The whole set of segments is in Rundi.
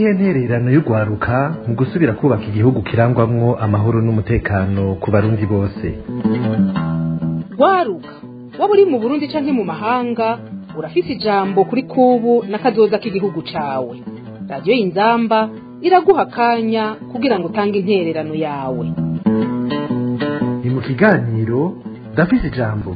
niyihe ntererano y'ugwaruka mu gusubira kubaka igihugu kirangwamwo amahoro n'umutekano ku barundi bose? Gwaruka waba uri mu Burundi canke mu mahanga urafise ijambo kuri kubu n'akazoza k'igihugu cawe. Radio Inzamba iraguha akanya kugira ngo utange intererano yawe. Ni mu kiganiro Ndafise ijambo.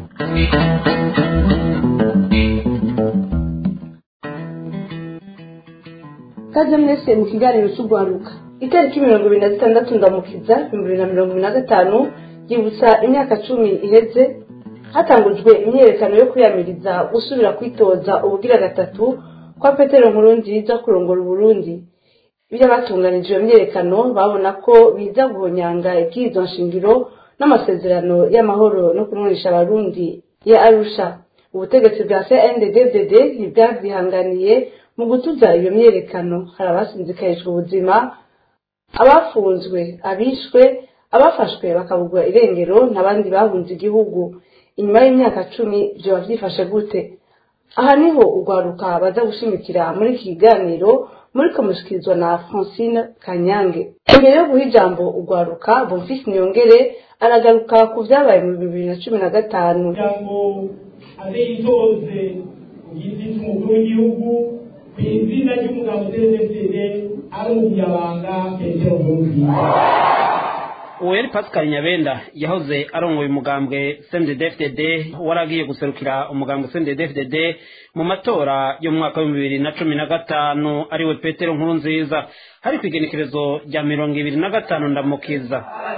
Kaze mwese mu kiganiro cy'ugwaruka. Itariki 26 ndamukiza 2025 yibutsa imyaka 10 iheze hatangujwe imyerekano yo kwiyamiriza gusubira kwitoza ubugira gatatu kwa Petero Nkurunziza kurongora Burundi. Ibyo batunganije iyo myerekano babona ko biza guhonyanga ikizo nshingiro n'amasezerano y'amahoro no kumwisha abarundi ya Arusha. Ubutegetsi bwa CNDD-FDD ntibwavyihanganiye mu gutuza iyo myerekano. Hari abasinzikajwe ubuzima, abafunzwe, abishwe, abafashwe bakabugwa irengero n'abandi bahunze igihugu. Inyuma y'imyaka 10 byo bavyifashe gute? Aha niho ugwaruka baza gushimikira muri kiganiro muri komushikizwa na Francine Kanyange. Imbere yo guha ijambo ugwaruka, Bonfils Nyongere aragaruka ku vyabaye mu 2015. Jambo abitoze ugiti cy'umukuru w'igihugu kw'izina ry'umugabo CNDD ari umunyabanga Petero Nkurunziza. Uweri Pascal Nyabenda yahoze arongoye umugambwe CNDD-FDD waragiye guserukira umugambwe CNDD-FDD mu matora yo mu mwaka wa 2015 ariwe Petero Nkurunziza. Hari kwigenekerezo rya 25 ndamukiza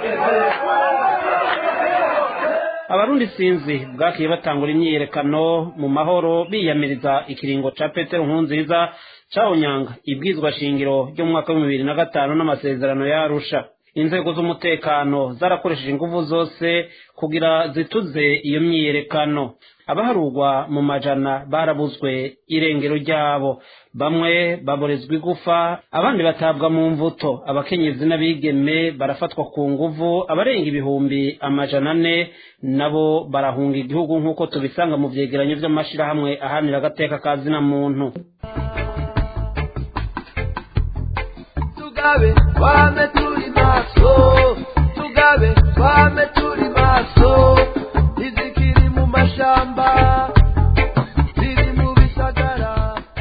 Abarundi sinzi bwakiye batangura imyiyerekano mu mahoro biyamiriza ikiringo ca Petero Nkurunziza cahonyanga ibwizwa shingiro ryo mu mwaka wa 2005 n'amasezerano ya Arusha. Inzego z'umutekano zarakoresheje inguvu zose kugira zituze iyo myiyerekano. Abaharugwa mu majana barabuzwe irengero ryabo, bamwe baborezwa igufa, abandi batabwa mu mvuto. Abakenyezi n'abigeme barafatwa ku nguvu, abarenga ibihumbi amajana 4 nabo barahunga igihugu nk'uko tubisanga mu vyegeranyo vy'amashirahamwe ahanira agateka ka zina muntu. Tugabe wame turi maso, tugabe wame turi maso, izikiri mu mashamba ziri mu bisagara.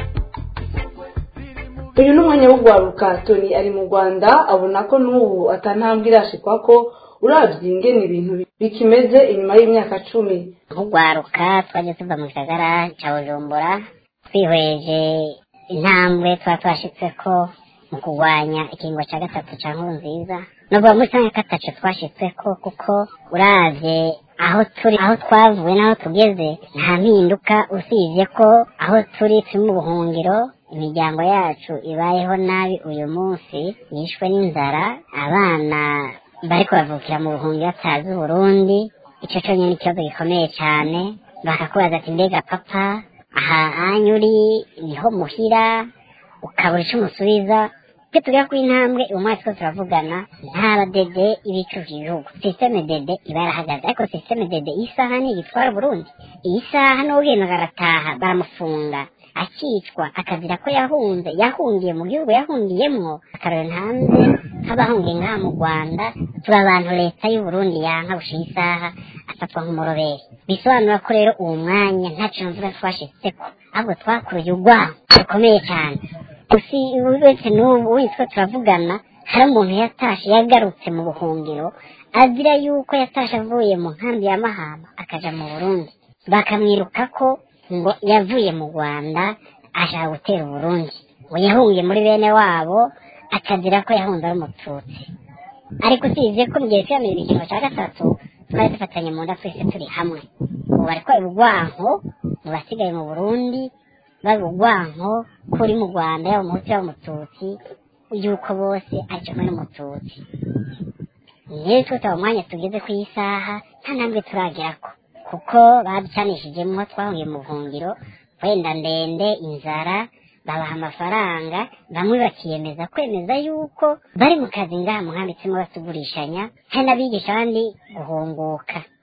Uyu n'umwanya w'ugwaruka. Tony ari mu Rwanda abona ko n'ubu atantambwe irashikwa ko uravye ingene ibintu bikimeze inyuma y'imyaka 10. Ugwaruka twaje tuva mu gisagara ca Bujumbura twihweje intambwe twashitseko mu kurwanya ikingo ca gatatu ca Nkurunziza. Nubwo muri sange katacu twashitseko kuko uravye aho twavuye n'aho tugeze nta mpinduka usivye ko aho turi mu buhungiro, imiryango yacu ibayeho nabi uyu munsi, yishwe n'inzara, abana bariko bavukira mu buhungiro batazi Burundi. Ico conyene ni ikibazo gikomeye cane. Bakakubaza ati mbega papa aha anyuri niho muhira, ukabura ico umusubiza. Tugira ku intambwe umwaka twese turavugana nta dede ibicuza igihugu. Systeme dede ibarahagaze, ariko systeme dede isaha ni igitwara Burundi. Isaha n'ugenda garataha baramufunga, akicwa, akazira ko yahungiye mu gihugu yahungiyemwo, akarora hanze nk'abahungiye ngaha mu Rwanda. Turi abantu leta y'u Burundi yanka gushira isaha afatwa nk'umuroberi. Bisobanura ko rero uwo mwanya ntaco mvuga twashitseko, ahubwo twakuruye urwango rukomeye cyane. Usi wese n'ubu witwa turavugana, hari umuntu yatashe yagarutse mu buhungiro azira yuko yatashe avuye mu nkambi ya Mahama akaja mu Burundi, bakamwiruka ko ngo yavuye mu Rwanda ashaka gutera Burundi, ngo yahungiye muri bene wabo akazira ko yahunze ari umututsi. Ariko usivye ko mugihe twiyamira ikintu ca gatatu twari dufatanye mu nda twese turi hamwe. Ubu bariko ubugwanko mu basigaye mu Burundi, babugwanko kuri mu Rwanda yaba umuhutu yaba umututsi, yuko bose ari kimwe n'umututsi. Niyo twita umwanya tugeze ku isaha nta ntambwe turagerako, kuko baducanishijemwo twahungiye mu buhungiro, wenda ndende, inzara, babaha amafaranga, bamwe bakiyemeza kwemeza yuko bari mu kazi ngaha mu nkambi turimo batugurishanya, hari n'abigisha abandi guhunguka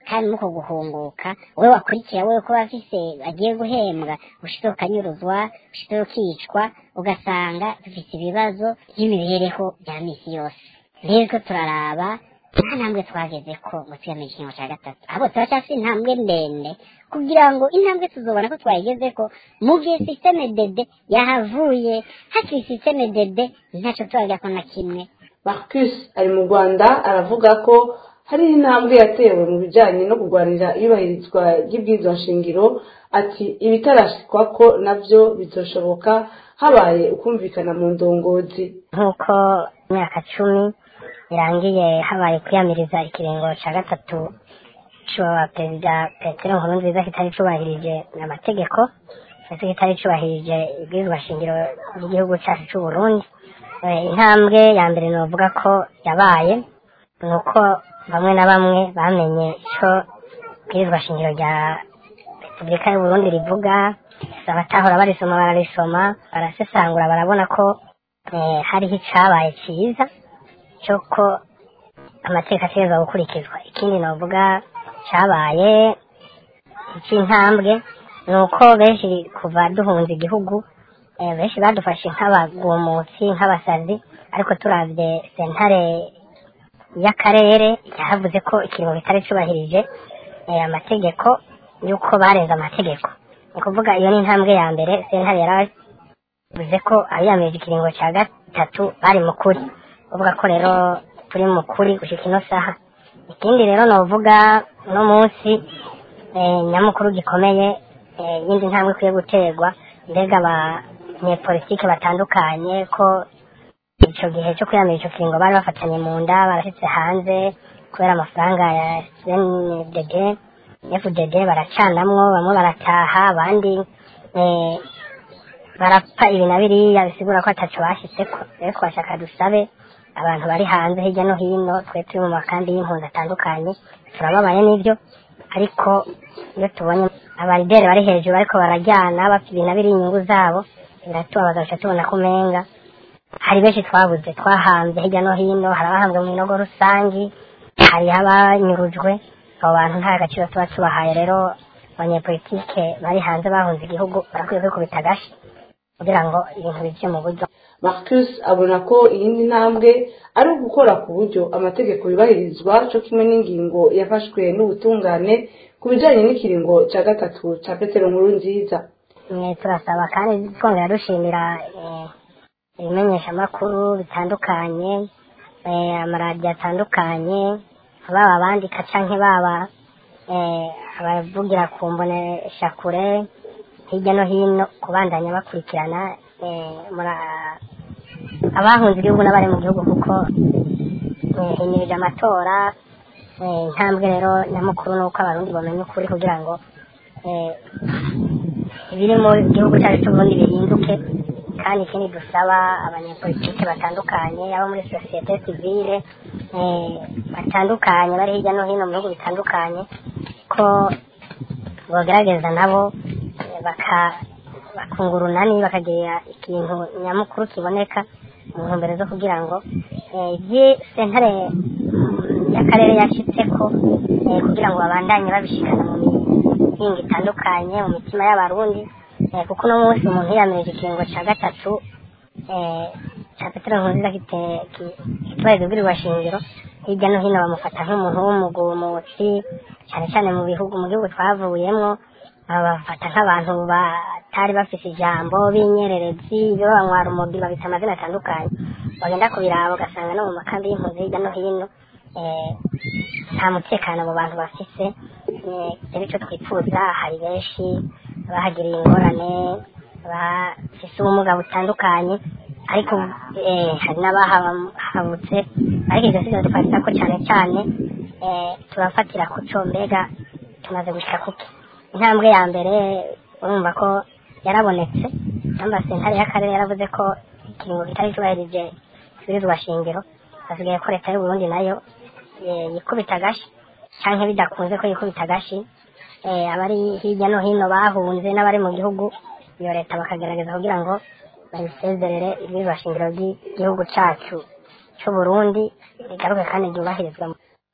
kandi muko guhunguka we wakurikira we ko bafise agiye guhembwa ushito kanyuruzwa ushito kicwa ugasanga dufite ibibazo by'imibereho bya misi yose rero turaraba nta ntambwe twageze ko mu twiyamije ikintu cya gatatu abo turacyafite intambwe ndende kugira ngo intambwe tuzobona ko twayigeze ko mu gihe systeme dede yahavuye hakiri systeme dede ntacyo turajya ko na kimwe. Marcus ari mu Rwanda aravuga ko hari intambwe yatewe mu bijyanye no kurwanira iyubahirizwa ry'ibwirizwa nshingiro ati ibitarashikwa ko nabyo bizoshoboka habaye ukumvikana mu ndongozi nk'uko imyaka 10 irangiye habaye kwiyamiriza ikiringo cya gatatu cy'uwa perezida Petero Nkurunziza kitari cyubahirije amategeko ndetse kitari cyubahirije ibwirizwa nshingiro ry'igihugu cyacu cy'u Burundi. Intambwe ya mbere novuga ko yabaye nuko bamwe na bamwe bamenye icyo ibwirizwa shingiro rya Repubulika y'u Burundi rivuga, abatahora barisoma bararisoma barasesangura barabona ko hariho icabaye cyiza cyoko amateka ategerezwa gukurikizwa. Ikindi novuga cyabaye icy'intambwe nuko benshi kuva duhunze igihugu benshi badufashe nk'abagumutsi nk'abasazi, ariko turavye sentare y'akarere yavuze ko ikiringo kitari cyubahirije amategeko yuko barenze amategeko. Ni kuvuga iyo ni intambwe ya mbere. Sentare yaravuze ko abiyamirije ikiringo cya gatatu bari mukuri, uvuga ko rero turi mukuri gushika ino saha. Ikindi rero novuga no munsi nyamukuru gikomeye yindi ntambwe kwiye guterwa, mbega abanyepolitike batandukanye ko icyo gihe cyo kwiyamira icyo kiringo bari bafatanye mu nda barashitse hanze kubera amafaranga ya FDD baracanamwo, bamwe barataha abandi barapfa ibi na biriya, bisigura ko ataco bashitseko. Rero twashaka dusabe abantu bari hanze hirya no hino, twe turi mu makambi y'impunzi atandukanye turababaye n'ibyo, ariko iyo tubonye abalideri bari hejuru ariko barajyana bapfa ibi na biriya inyungu zabo, biratubabaza gusa tubona ko umenga hari benshi twabuze twahanze hirya no hino, hari abahambwe mu binogo rusangi, hari abanyurujwe. Abo bantu nta gaciro tuba tubahaye. Rero abanyepolitike bari hanze bahunze igihugu barakwiye kwikubita agashi kugira ngo ibintu bije mu buryo. Marcus abona ko iyindi ntambwe ari ugukora ku buryo amategeko yubahirizwa cyo kimwe n'ingingo yafashwe n'ubutungane ku bijyanye n'ikiringo cya gatatu cya Petero Nkurunziza. Turasaba kandi twongera dushimira ibimenyeshamakuru bitandukanye, amaradiyo atandukanye, baba abandika canke baba abavugira ku mboneshakure hirya no hino kubandanya bakurikirana abahunze igihugu n'abari mu gihugu, kuko himirije amatora. Intambwe rero nyamukuru ni uko abarundi bamenya ukuri kugira ngo ibiri mu gihugu cyacu cy'uburundi bihinduke. Kandi ikindi dusaba abanyepolitike batandukanye, abo muri sosiyete sivile batandukanye bari hirya no hino mu bihugu bitandukanye, ko bogerageza nabo bakungura urunani bakagira ikintu nyamukuru kiboneka mu ntumbero zo kugira ngo sentare y'akarere yashitseko kugira ngo babandanye babishikana mu mihingo itandukanye mu mitima y'abarundi, kuko uno munsi umuntu yiyamirije ikiringo cya gatatu cya Petero Nkurunziza kitubahiriza ibwirizwa shingiro, hirya no hino bamufata nk'umuntu w'umugumutsi, cyane cyane mu gihugu twavuyemwo babafata nk'abantu batari bafise ijambo, b'inyererezi, iyo banywara umogi babita amazina atandukanye. Bagenda kubiraba ugasanga no mu makambi y'impunzi hirya no hino nta mutekano abo bantu bafise. Rero icyo twifuza, hari benshi bahagiriye ingorane bafise ubumuga butandukanye, ariko hari n'abahabutse, ariko ibyo sivyo dufatira ko cyane cyane turafatira ku cyo mbega tumaze gushika kuki. Intambwe ya mbere urumva ko yarabonetse, namba sentare y'akarere yaravuze ko ikiringo kitari cyubahirije ibwirizwa shingiro, hasigaye ko leta y'u Burundi nayo yikubita agashi, canke bidakunze ko yikubita agashi abari hirya no hino bahunze n'abari mu gihugu, iyo leta bakagerageza kugira ngo bayisezerere ibwirizwa shingiro ry'igihugu cacu cy'u Burundi rigaruke kandi ryubahirizwe.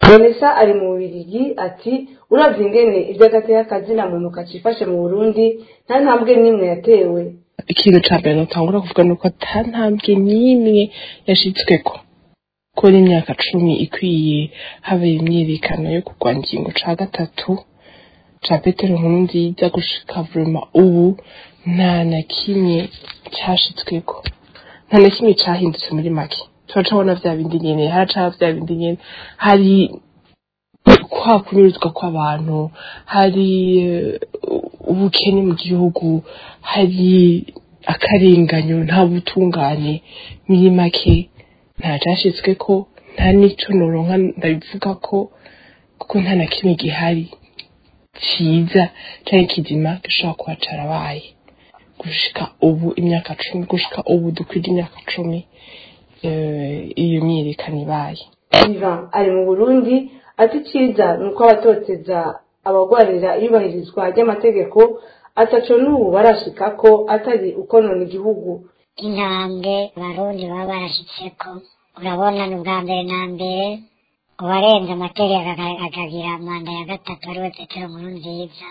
Vanessa ari mu Bubiligi ati uravye ingene ivy'agateka kazina muntu kacifashe mu Burundi nta ntambwe n'imwe yatewe. Ikintu ca mbere notangura kuvuga nuko ata ntambwe n'imwe yashitsweko kuri imyaka 10 ikwiye habaye imyiyerekano yo kurwanya ingingo ca gatatu ca Petero Nkurunziza gushika vraiment ubu nta na kimwe cyashitsweko, nta na kimwe cyahindutse muri make. Turacabona vya bindi nyene, haraca vya bindi nyene, hari kwa kunyuruzwa kw'abantu, hari ubukene mu gihugu, hari akarenganyo, nta butungane muri make, nta cyashitsweko, nta n'ico noronka ndabivuga ko kuko nta na kimwe gihari ciza canke kizima gishobora kuba carabaye gushika ubu imyaka 10, gushika ubu dukwije imyaka 10 iyo myiyerekano ibaye. Ivan ari mu Burundi ati ciza nuko abatoteza abagwarira iyubahirizwa ry'amategeko ataco n'ubu barashikako atari ukonona igihugu. Intambwe abarundi baba barashitseko urabona n'ubwa mbere na mbere uwarenze amategeko akagira manda ya gatatu ariwe Petero Nkurunziza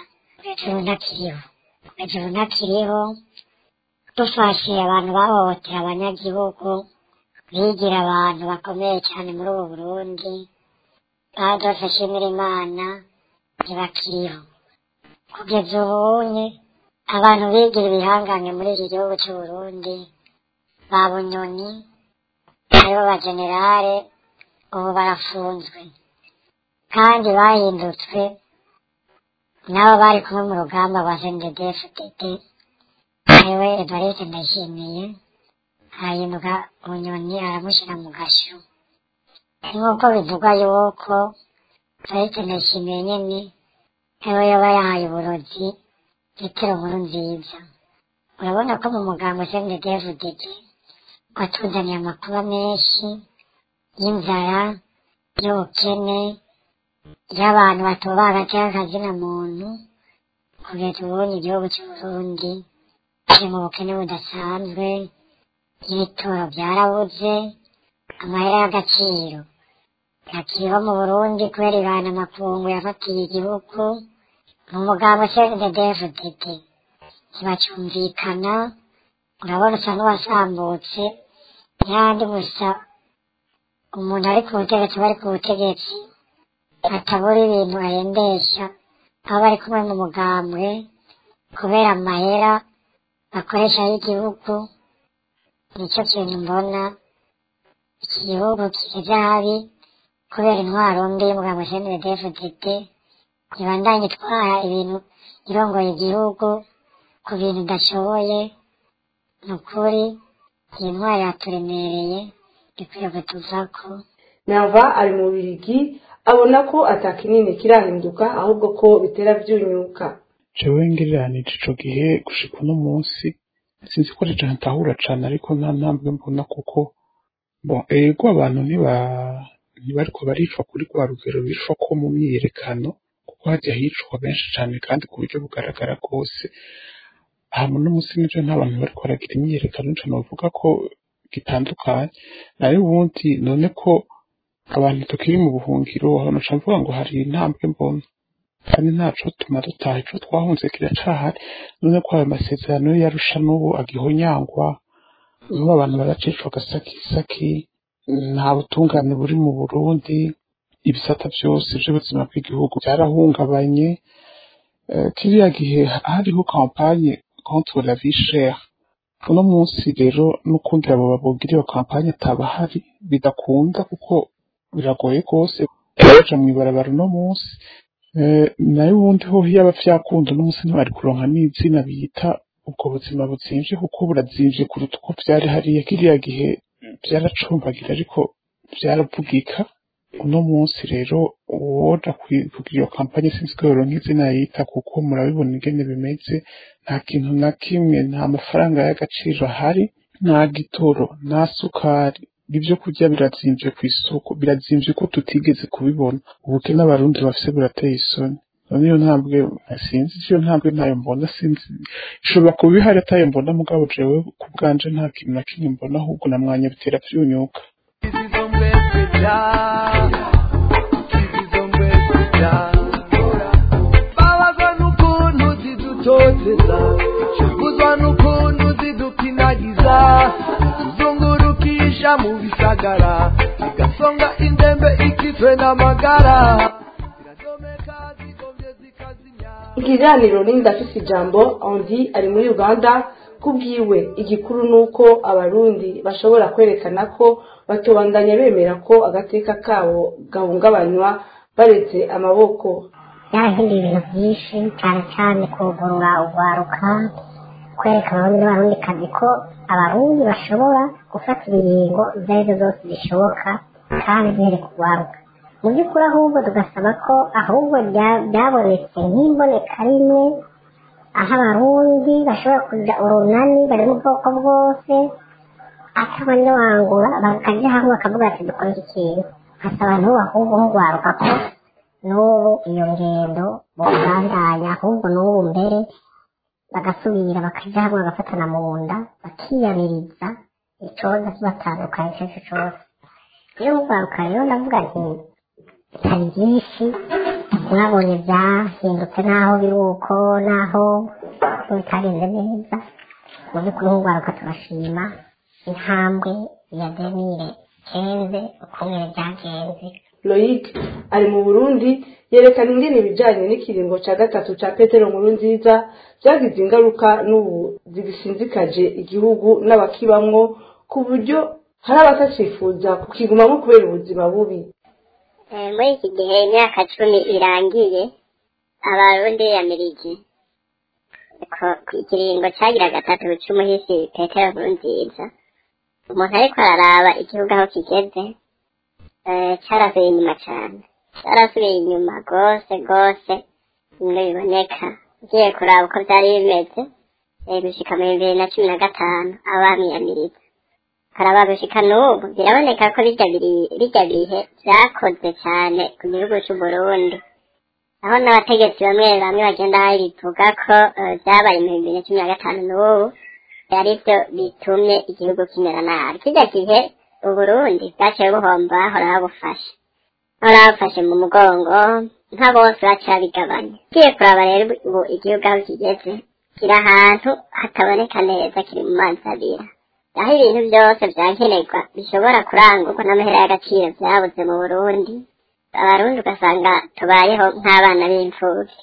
Petero ntakiriho dufashe abantu bahohotera abanyagihugu bigira abantu bakomeye cyane muri ubu Burundi badufashe Imana ntibakiriho kugeza ubunye abantu bigira ibihangane muri iki gihugu cy'u Burundi ba Bunyoni aribo ba generale ubu barafunzwe kandi bahindutswe nabo bari kumwe mu rugamba rwa CNDD-FDD ariwe Evariste Ndayishimiye hahinduka Bunyoni aramushyira mu gasho. Nk'uko bivugwa yuko Evariste Ndayishimiye nyene ariwe yaba yahaye uburozi Petero Nkurunziza. Urabona ko mu mugambo CNDD-FDD watuzaniye amakuba menshi y'inzara, y'ubukene, y'abantu batoba agateka kazina muntu. Kugeza ubu igihugu cy'u Burundi kiri mu bukene budasanzwe, ibitoro byarabuze, amahera y'agaciro yakiriho mu Burundi kubera ibana amakungu yafatiye igihugu. Mu mugambo CNDD-FDD ntibacyumvikana, urabona usa n'uwasambutse yandi gusa umuntu ari ku butegetsi bari ku butegetsi atabura ibintu arendesha aho bari kumwe mu mugambwe kubera amahera bakoresha y'igihugu. Nicyo kintu mbona iki gihugu kigeze habi kubera intwaro mbi y'umugambo CNDD-FDD ibandanye itwara ibintu irongoye igihugu ku bintu idashoboye. Ni ukuri iyi ntwaro yaturemereye ikwiye kutuvako. Nava ari mu Bubiligi abona ko atakinini kirahinduka ahubwo ko bitera byunyuka. Jewe ngereranije ico gihe gushika uno munsi sinzi ko rije ntahura cane, ariko nta ntambwe mbona kuko ego abantu ntibariko baricwa kuri rwa rugero bicwa ko mu myiyerekano, kuko hajya hicwa benshi cane kandi ku buryo bugaragara rwose. Hama n'umunsi n'ejo nta bantu bariko baragira imyiyerekano nca novuga ko gitandukanye. Nayo ubundi none ko abantu tukiri mu buhungiro hano nca mvuga ngo hari intambwe mbona, kandi ntaco tuma dutaha ico twahunze kiracahari. None ko ayo masezerano yarusha n'ubu agihonyangwa, n'ubu abantu baracicwa gasakisaki, nta butungane buri mu Burundi, ibisata byose by'ubuzima bw'igihugu byarahungabanye. Kiriya gihe hariho kampanye contre la vie chère. Uno munsi rero n'ukundi abo babogira iyo kampanye atabahari bidakunda kuko biragoye rwose baja mw'ibarabara uno munsi. Nayo ubundi ho yaba vyakunda uno munsi ntibari kuronka n'izina bita ubwo buzima buzimvye, kuko burazimvye kuruta uko vyari hariya. Kiriya gihe vyaracumbagira ariko vyaravugika. Uno munsi rero woja kugira iyo kampanye sinzi ko yoronka izina yita, kuko murabibona ingene bimeze. Nta kintu na kimwe, nta mafaranga y'agaciro ahari, nta gitoro, nta sukari, ibyo kurya birazimvye kw'isoko, birazimvye ko tutigeze kubibona. Ubukene abarundi bafise burateye isoni. None iyo ntambwe sinzi, iyo ntambwe ntayo mbona, sinzi ishobora kuba ihari atayo mbona, mugabo jewe ku bwanje nta kintu na kimwe mbona, ahubwo na mwanya bitera vyunyuka. zidusahura babazwa n'ukuntu zidutoteza sheguzwa n'ukuntu zidukinagiza tuzungurukisha mu bisagara zigasonga indembe ikitwe n'amagara ikiganiro n'indafise ijambo Andy ari muri Uganda kubwiwe igikuru nuko abarundi bashobora kwerekana ko batobandanya bemera ko agateka kabo gahungabanywa baretse amaboko yahindi ibintu byinshi cyane cyane kugurura urwaruka kwereka abarundi n'abarundi kazi ko abarundi bashobora gufata ibiringo izo arizo zose zishoboka kandi zihere kurwaruka mu by'ukuri ahubwo tugasaba ko ahubwo byabonetse nk'imboneka rimwe aho abarundi bashobora kugira urunani bari mu bwoko bwose atabanje wangura bakajya hamwe bakavuga ati dukora iki kintu hasaba n'ubu ahubwo nk'urwaruka ko n'ubu iyo ngendo bobandanya ahubwo n'ubu mbere bagasubira bakajya hamwe bagafatana mu nda bakiyamiriza icoza kibatandukanye icyo ari cyo cyose iyo nk'urwaruka rero ndavuga nti hari byinshi mwabonye byahindutse n'aho biri uko n'aho bitagenze neza mu by'ukuri nk'urwaruka turashima intambwe ya 2015 ukuntu byagenze. Loic ari mu Burundi yerekana ingene ibijanye n'ikiringo ca gatatu ca Petero Nkurunziza byagize ingaruka n'ubu zigisinzikaje igihugu n'abakibamwo ku buryo hari abatacifuza kukigumamo kubera ubuzima bubi. Muri iki gihe imyaka 10 irangiye abarundi yamirije ikiringo cagira gatatu c'umuhisi Petero Nkurunziza umuntu ariko araraba igihugu aho kigeze carasubiye inyuma cane carasubiye inyuma gose bimwe biboneka ugiye kuraba uko vyari bimeze gushika mu 2015 abamiyamiriza karaba gushika n'ubu biraboneka ko bijya bihe vyakoze cane ku gihugu c'Uburundi aho n'abategetsi bamwe bagenda bivuga ko vyabaye mu 2015 n'ubu yari byo bitumye igihugu kimera nabi kijya gihe Uburundi bwaciye buhomba hora bufashe mu mugongo nka bose baciye bigabanya kiye kuraba rero ubu igihugu aho kigeze kiri ahantu hataboneka neza kiri mu manzi abira aho ibintu byose vyankenerwa bishobora kurangurwa n'amahera y'agaciro vyabuze mu Burundi abarundi ugasanga tubayeho nk'abana b'imfuvyi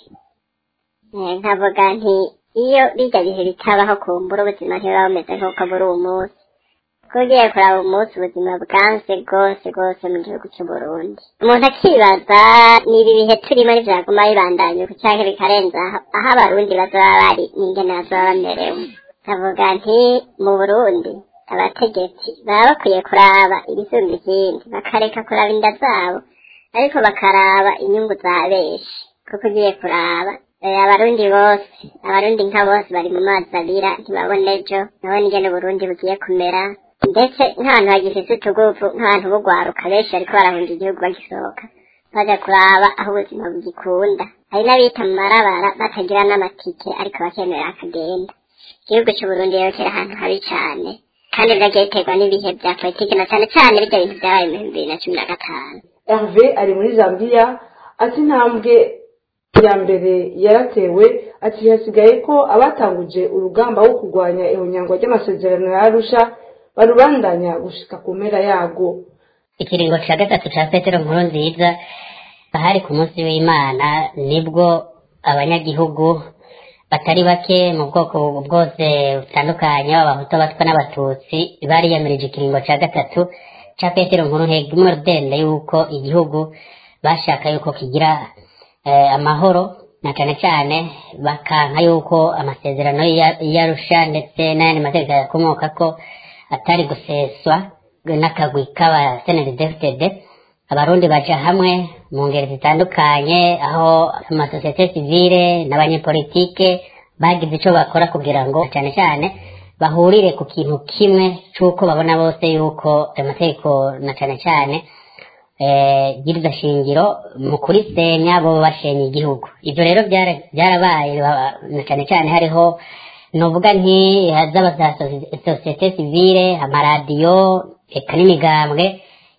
nkavuga nti iyo bijya bihe bitabaho kumbura ubuzima ntibaba bumeze nk'uko buri umunsi kugiye kuraba umunsi ubuzima bwanze rwose mu gihugu c'Uburundi umuntu akibaza niba ibihe turimo n'ivyaguma bibandanye canke bikarenza aho abarundi bazoba bari n'ingene bazoba bamerewe kavuga nti mu Burundi abategetsi baba bakwiye kuraba ibisumba ikindi bakareka kuraba inda zabo ariko bakaraba inyungu za benshi kuko ugiye kuraba abarundi nka bose bari mu mazi abira ntibabona ejo nabona ingene Burundi bugiye kumera ndetse nk'abantu bagifise utuguvu nk'abantu bugwaruka benshi ariko barahunga igihugu bagisohoka baja kuraba aho ubuzima bugikunda hari n'abita mu marabara batagira n'amatike ariko bakemera akagenda igihugu c'Uburundi rero kiri ahantu habi cane kandi vyagiye biterwa n'ibihe vya politiki na cane cane birya bintu vyabaye mu 2015. Hervé ari muri Zambia ati intambwe ya mbere yaratewe ati hasigaye ko abatanguje urugamba wo kurwanya ihonyangwa ry'amasezerano ya Arusha barubandanya gushika ku mpera yago. Ikiringo ca gatatu ca Petero Nkurunziza hari ku munsi w'Imana nibwo abanyagihugu batari bake mu bwoko bwose butandukanye abahutu abatwa n'abatutsi bariyamirije ikiringo ca gatatu ca Petero Nkurunziza yuko igihugu bashaka yuko kigira amahoro na cane cane bakanka yuko amasezerano y'Arusha ndetse n'ayandi mategeko yakomoka ko atari guseswa n'akagwi k'aba CNDD-FDD abarundi baja hamwe mu ngeri zitandukanye aho amasosiyete sivile n'abanyepolitike bagize ico bakora kugira ngo cane cane bahurire ku kintu kimwe c'uko babona bose yuko amategeko na cane cane girida shingiro mu kurisenya bo bashenye igihugu ivyo rero byarabaye na cane cane hariho novuga nti hazaba za societe civile amaradiyo eka n'imigambwe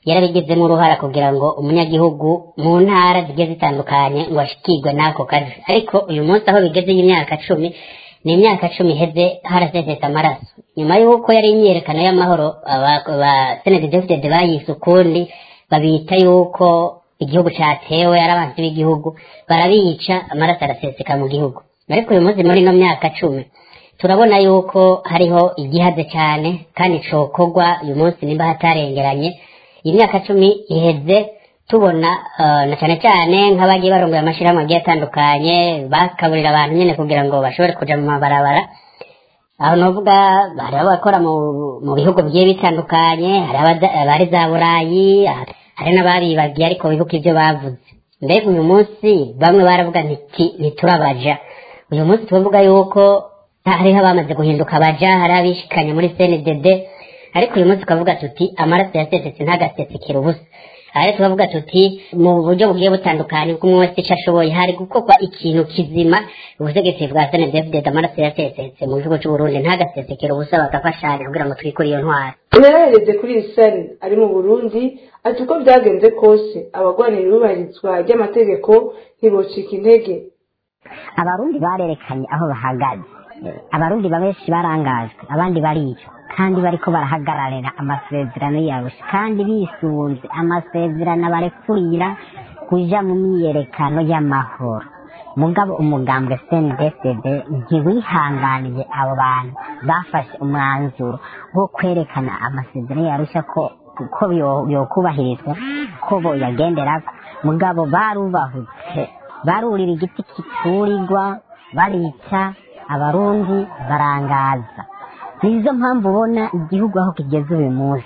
yarabigizemo uruhara kugira ngo umunyagihugu mu ntara zigiye zitandukanye ngo ashikirwe n'ako kazi. Ariko uyu munsi aho bigeze y'imyaka 10 ni imyaka 10 iheze harasesetse amaraso nyuma y'uko yari imyerekano y'amahoro aba Senedefdede bayise ukundi babita yuko igihugu cyatewe arabanzi b'igihugu barabica amaraso araseseka mu gihugu. Ariko uyu munsi muri no myaka 10 turabona yuko hariho igihaze cyane kandi cokorwa uyu munsi nimba hatarengeranye imyaka 10 iheze tubona na cyane cyane nk'abagiye barongoye amashirahamwe agiye atandukanye bakaburira abantu nyene kugira ngo bashobore kuja mu mabarabara. Aho novuga bari abakora mu bihugu bigiye bitandukanye, hari abari za Burayi, hari n'ababibagiye ariko bibuka ivyo bavuze. Mbega uyu munsi bamwe baravuga ntiturabaja. Uyu munsi tuvuga yuko hariho abamaze guhinduka abaja, hari abishikanye muri CNDD, ariko uyu munsi tukavuga tuti amaraso yasesetse ntagasesekera ubusa. Ariko tukavuga tuti mu buryo bugiye butandukanye bw'umwe wese icyo ashoboye hari gukorwa ikintu kizima ubutegetsi bwa Senedefdede amaraso yasesetse mu gihugu cy'u Burundi ntagasesekera ubusa bagafashanya kugira ngo twikure iyo ntwari. Unahereze kuri Isani ari mu Burundi ati uko byagenze kose abagwanira irubahirizwa ry'amategeko ntibocika intege. Abarundi barerekanye aho bahagaze, abarundi babenshi barangajwe abandi bariyo kandi bariko barahagararira amasezerano yawe kandi bisunze amasezerano barekurira kuja mu myiyerekano y'amahoro. Mugabo umugambwe CNDD ntiwihanganiye abo bantu bafashe umwanzuro wo kwerekana amasezerano yarusha ko yokubahirizwa ko boyagenderako. Mugabo barubahutse barurira igiti kiturirwa barica abarundi barangaza. Nizo mpamvu ubona igihugu aho kigeze uyu munsi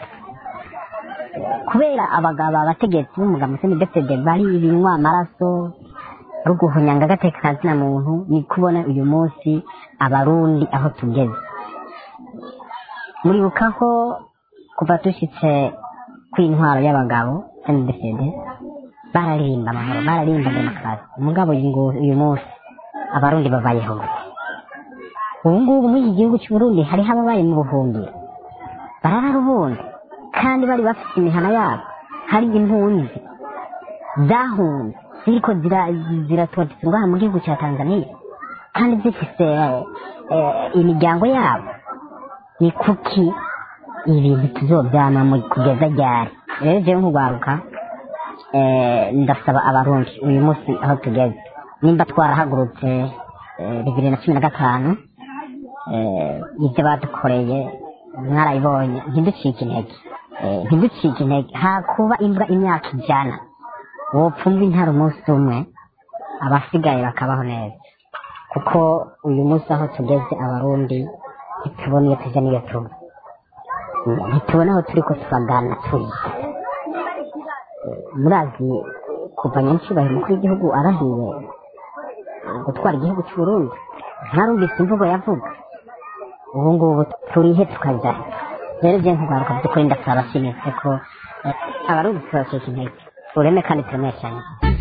kubera abagabo abategetsi b'umugambi CNDD bari ibinywa amaraso ruguhunyanga agateka kazina muntu. ni kubona uyu munsi abarundi aho tugeze. Muribuka ko kuva dushitse kw'intwaro y'abagabo CNDD bararimba amahoro, bararimba demokarasi. Umugabo uyu munsi abarundi babayeho ubu ngubu muri iki gihugu cy'u Burundi hariho ababaye mu buhungiro barara ubundi kandi bari bafite imihana yabo. Hari impunzi zahunze ziriko ziratoteza ngaha mu gihugu cya Tanzania kandi zifise imiryango yabo. Ni kuki ibintu tuzobyama mu kugeza ryari? Rero jewe nk'ugwaruka ndasaba abarundi uyu munsi aho tugeze nimba twarahagurutse 2015 ibyo badukoreye mwarayibonye ntiducike intege hakuba imbwa imyaka 100 wopfumva intara umunsi umwe abasigaye bakabaho neza. Kuko uyu munsi aho tugeze abarundi ntitubona iyo tujya n'iyo tuba, ntitubona aho turiko turagana turi. Murazi kuva nyancubahiro umukuru w'igihugu arahiye gutwara igihugu cy'u Burundi ntarumvise imvugo yavuga. Ubu ngubu turihe tukaja. Rero je nkugaruka by'ukuri ndasaba shimitse ko abarundi twacika intege ureme kandi turemeshanye.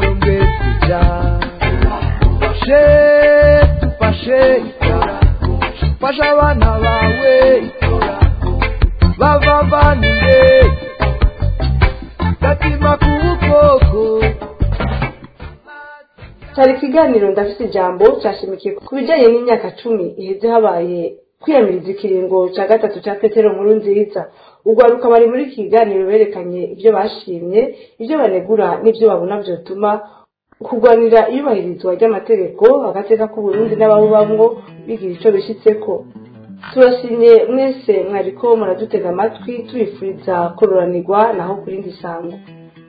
Fasha abana bawe bavanire gatima kubukoko. Cyari ikiganiro ndafite ijambo cyashimikiye ku bijyanye n'imyaka 10 iheze habaye kwiyamiriza ikiringo cya gatatu cya Petero Nkurunziza. Ugwaruka bari muri kiganiro berekanye ibyo bashimye, ibyo banegura n'ibyo babona byotuma kurwanira iyubahirizwa ry'amategeko agateka ku Burundi n'ababubamwo bigira icyo bishitseko. Turashimye mwese mwariko muradutega amatwi tubifuriza kororanirwa naho kurindi sango.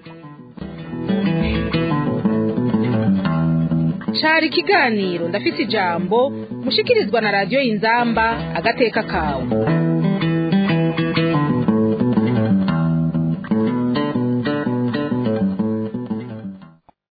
Cari ikiganiro ndafite ijambo mushikirizwa na radio Inzamba agateka kawe.